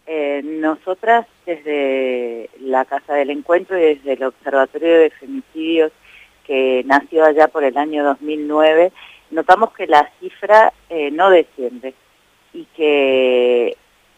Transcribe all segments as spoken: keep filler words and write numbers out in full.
Eh, nosotras desde la Casa del Encuentro y desde el Observatorio de Femicidios, que nació allá por el año dos mil nueve, notamos que la cifra eh, no desciende y que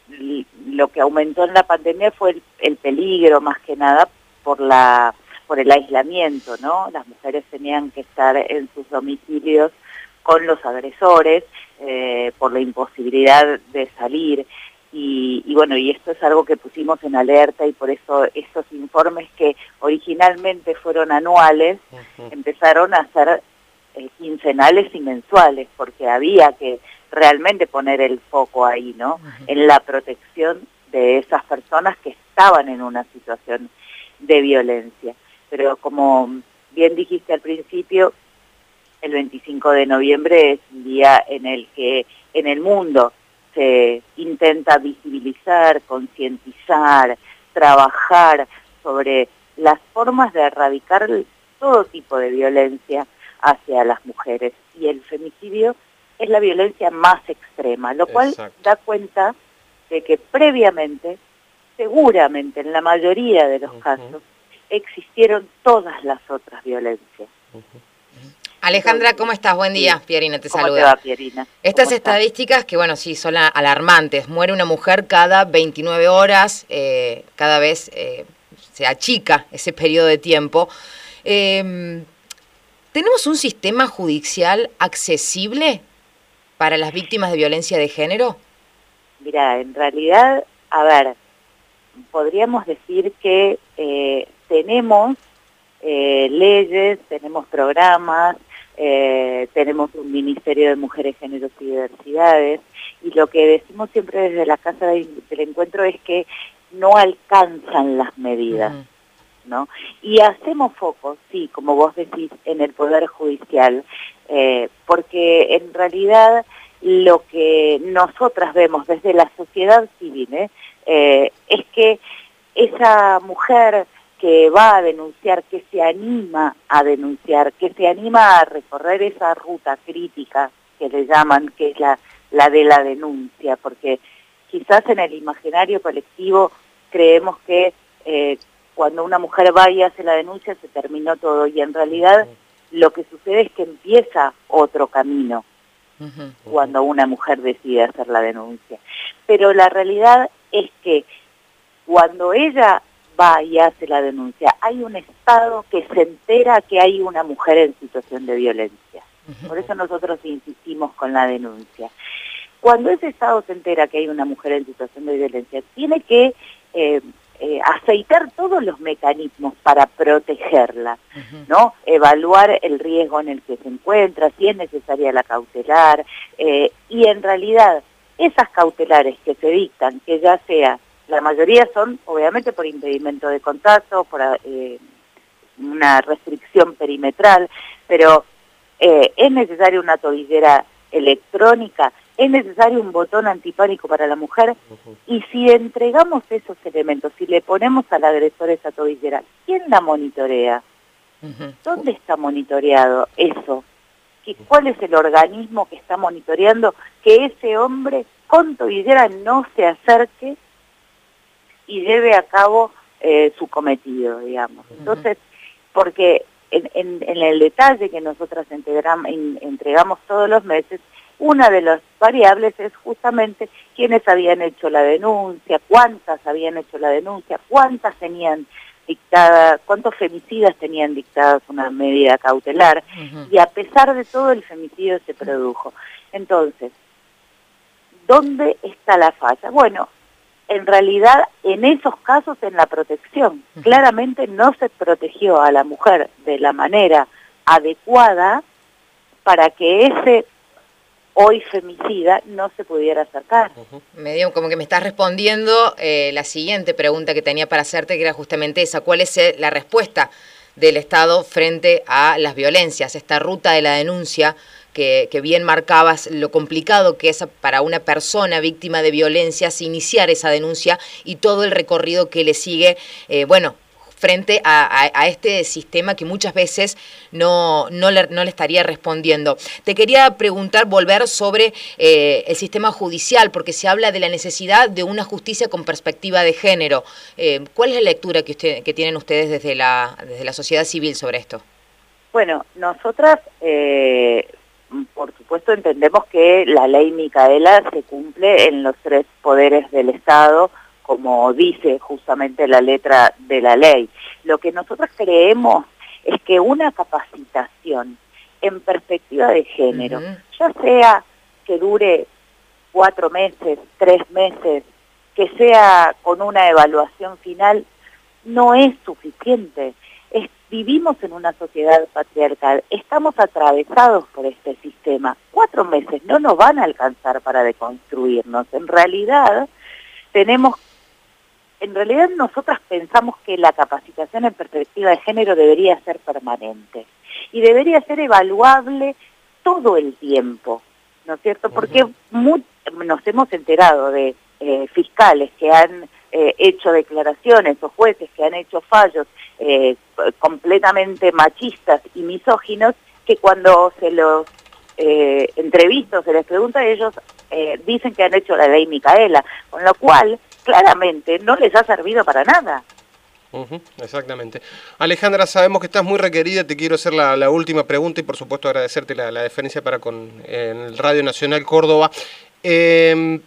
lo que aumentó en la pandemia fue el, el peligro, más que nada por la por el aislamiento, ¿no? Las mujeres tenían que estar en sus domicilios con los agresores, eh, por la imposibilidad de salir. Y, y bueno, y esto es algo que pusimos en alerta, y por eso estos informes que originalmente fueron anuales, uh-huh. empezaron a ser eh, quincenales y mensuales, porque había que realmente poner el foco ahí, ¿no? Uh-huh. En la protección de esas personas que estaban en una situación de violencia. Pero como bien dijiste al principio, el veinticinco de noviembre es un día en el que en el mundo se intenta visibilizar, concientizar, trabajar sobre las formas de erradicar todo tipo de violencia hacia las mujeres. Y el femicidio es la violencia más extrema, lo cual Exacto. da cuenta de que previamente, seguramente en la mayoría de los uh-huh. casos, existieron todas las otras violencias. Uh-huh. Alejandra, ¿cómo estás? Buen día. Sí. Pierina te ¿Cómo saluda. te va, Pierina? Estas estadísticas que, bueno, sí, son alarmantes. Muere una mujer cada veintinueve horas, eh, cada vez eh, se achica ese periodo de tiempo. Eh, ¿Tenemos un sistema judicial accesible para las víctimas de violencia de género? Mira, en realidad, a ver, podríamos decir que eh, tenemos eh, leyes, tenemos programas, Eh, tenemos un Ministerio de Mujeres, Géneros y Diversidades, y lo que decimos siempre desde la Casa del Encuentro es que no alcanzan las medidas, uh-huh. ¿no? Y hacemos foco, sí, como vos decís, en el Poder Judicial, eh, porque en realidad lo que nosotras vemos desde la sociedad civil ¿eh? Eh, es que esa mujer que va a denunciar, que se anima a denunciar, que se anima a recorrer esa ruta crítica que le llaman, que es la, la de la denuncia, porque quizás en el imaginario colectivo creemos que eh, cuando una mujer va y hace la denuncia se terminó todo, y en realidad lo que sucede es que empieza otro camino uh-huh. cuando una mujer decide hacer la denuncia. Pero la realidad es que cuando ella va y hace la denuncia, hay un Estado que se entera que hay una mujer en situación de violencia. Por eso nosotros insistimos con la denuncia. Cuando ese Estado se entera que hay una mujer en situación de violencia, tiene que eh, eh, aceitar todos los mecanismos para protegerla, ¿no? Evaluar el riesgo en el que se encuentra, si es necesaria la cautelar, eh, y en realidad esas cautelares que se dictan, que ya sea la mayoría son, obviamente, por impedimento de contacto, por eh, una restricción perimetral, pero eh, es necesaria una tobillera electrónica, es necesario un botón antipánico para la mujer, uh-huh. y si entregamos esos elementos, si le ponemos al agresor esa tobillera, ¿quién la monitorea? Uh-huh. ¿Dónde está monitoreado eso? ¿Cuál es el organismo que está monitoreando que ese hombre con tobillera no se acerque y lleve a cabo eh, su cometido, digamos? Entonces, porque en, en, en el detalle que nosotras integram, in, entregamos todos los meses, una de las variables es justamente quiénes habían hecho la denuncia, cuántas habían hecho la denuncia, cuántas tenían dictada, cuántos femicidas tenían dictadas una medida cautelar, uh-huh. y a pesar de todo el femicidio se produjo. Entonces, ¿dónde está la falla? Bueno, en realidad, en esos casos, en la protección, uh-huh. claramente no se protegió a la mujer de la manera adecuada para que ese hoy femicida no se pudiera acercar. Uh-huh. Medio como que me estás respondiendo eh, la siguiente pregunta que tenía para hacerte, que era justamente esa. ¿Cuál es la respuesta del Estado frente a las violencias? Esta ruta de la denuncia que, que bien marcabas, lo complicado que es para una persona víctima de violencias iniciar esa denuncia y todo el recorrido que le sigue, eh, bueno, frente a, a, a este sistema que muchas veces no, no, le, no le estaría respondiendo. Te quería preguntar, volver sobre eh, el sistema judicial, porque se habla de la necesidad de una justicia con perspectiva de género. Eh, ¿Cuál es la lectura que, usted, que tienen ustedes desde la, desde la sociedad civil sobre esto? Bueno, nosotras, eh, por supuesto, entendemos que la ley Micaela se cumple en los tres poderes del Estado, como dice justamente la letra de la ley. Lo que nosotros creemos es que una capacitación en perspectiva de género, uh-huh. ya sea que dure cuatro meses, tres meses, que sea con una evaluación final, no es suficiente. Es, vivimos en una sociedad patriarcal, estamos atravesados por este sistema. Cuatro meses no nos van a alcanzar para deconstruirnos. En realidad, tenemos, en realidad nosotras pensamos que la capacitación en perspectiva de género debería ser permanente y debería ser evaluable todo el tiempo, ¿no es cierto? Porque muy, nos hemos enterado de eh, fiscales que han eh, hecho declaraciones o jueces que han hecho fallos eh, completamente machistas y misóginos, que cuando se los eh, entrevista, se les pregunta a ellos, eh, dicen que han hecho la ley Micaela, con lo cual claramente no les ha servido para nada. Uh-huh, exactamente. Alejandra, sabemos que estás muy requerida, te quiero hacer la, la última pregunta y por supuesto agradecerte la, la deferencia para con en el Radio Nacional Córdoba. Eh,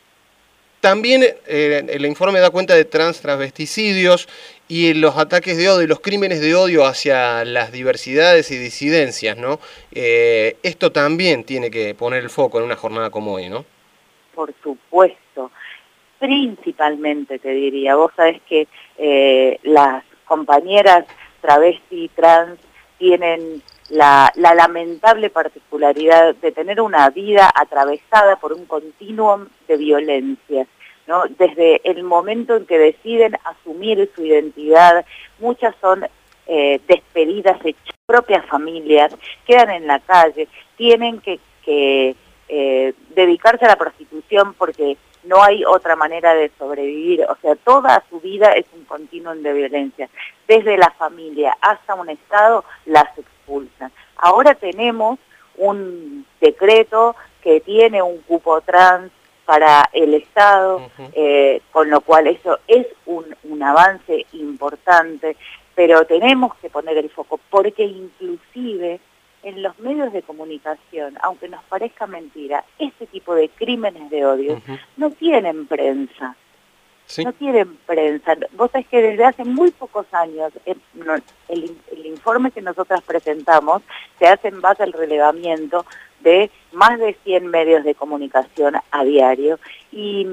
también eh, el informe da cuenta de trans transvesticidios y los ataques de odio y los crímenes de odio hacia las diversidades y disidencias, ¿no? Eh, esto también tiene que poner el foco en una jornada como hoy, ¿no? Por supuesto. Principalmente, te diría, vos sabés que eh, las compañeras travesti y trans tienen la, la lamentable particularidad de tener una vida atravesada por un continuum de violencias, ¿no? Desde el momento en que deciden asumir su identidad, muchas son eh, despedidas de propias familias, quedan en la calle, tienen que, que eh, dedicarse a la prostitución porque no hay otra manera de sobrevivir. O sea, toda su vida es un continuum de violencia. Desde la familia hasta un Estado las expulsan. Ahora tenemos un decreto que tiene un cupo trans para el Estado, uh-huh. eh, con lo cual eso es un, un avance importante, pero tenemos que poner el foco, porque inclusive en los medios de comunicación, aunque nos parezca mentira, este tipo de crímenes de odio uh-huh. no tienen prensa. ¿Sí? No tienen prensa. Vos sabés que desde hace muy pocos años, el, el, el informe que nosotras presentamos se hace en base al relevamiento de más de cien medios de comunicación a diario, y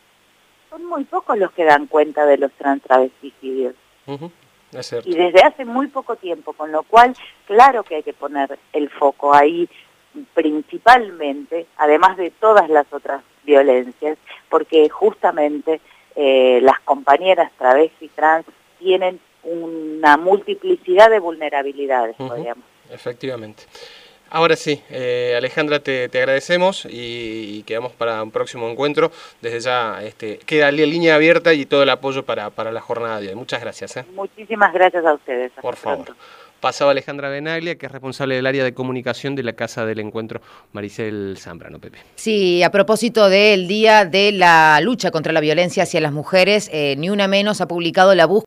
son muy pocos los que dan cuenta de los trans travesticidios. Uh-huh. Es cierto. Y desde hace muy poco tiempo, con lo cual, claro que hay que poner el foco ahí principalmente, además de todas las otras violencias, porque justamente eh, las compañeras travesti trans tienen una multiplicidad de vulnerabilidades, uh-huh. podríamos. Efectivamente. Ahora sí, eh, Alejandra, te, te agradecemos y, y quedamos para un próximo encuentro. Desde ya este, queda la línea abierta y todo el apoyo para, para la jornada de hoy. Muchas gracias. ¿eh? Muchísimas gracias a ustedes. Hasta Por favor. Pronto. Pasaba Alejandra Benaglia, que es responsable del área de comunicación de la Casa del Encuentro, Maricel Zambrano, Pepe. Sí, a propósito del Día de la Lucha contra la Violencia hacia las Mujeres, eh, Ni Una Menos ha publicado la búsqueda